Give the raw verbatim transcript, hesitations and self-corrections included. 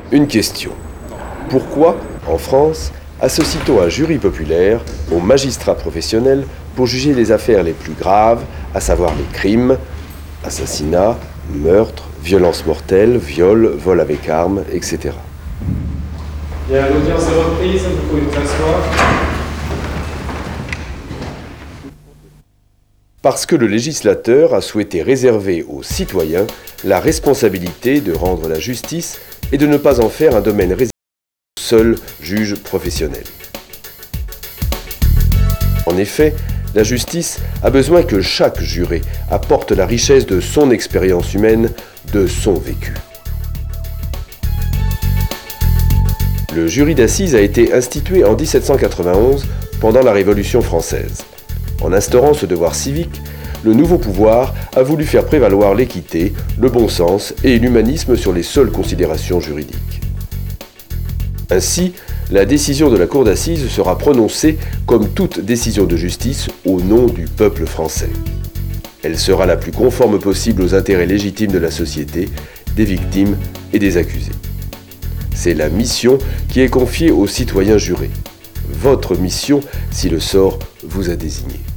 Une question. Pourquoi, en France, associe-t-on un jury populaire aux magistrats professionnels pour juger les affaires les plus graves, à savoir les crimes, assassinats, meurtres, violences mortelles, viols, vols avec armes, et cetera. Bien, l'audience est reprise, vous pouvez vous asseoir. Parce que le législateur a souhaité réserver aux citoyens la responsabilité de rendre la justice et de ne pas en faire un domaine réservé aux seuls juges professionnels. En effet, la justice a besoin que chaque juré apporte la richesse de son expérience humaine, de son vécu. Le jury d'assises a été institué en dix-sept cent quatre-vingt-onze pendant la Révolution française. En instaurant ce devoir civique, le nouveau pouvoir a voulu faire prévaloir l'équité, le bon sens et l'humanisme sur les seules considérations juridiques. Ainsi, la décision de la Cour d'assises sera prononcée, comme toute décision de justice, au nom du peuple français. Elle sera la plus conforme possible aux intérêts légitimes de la société, des victimes et des accusés. C'est la mission qui est confiée aux citoyens jurés. Votre mission si le sort vous a désigné.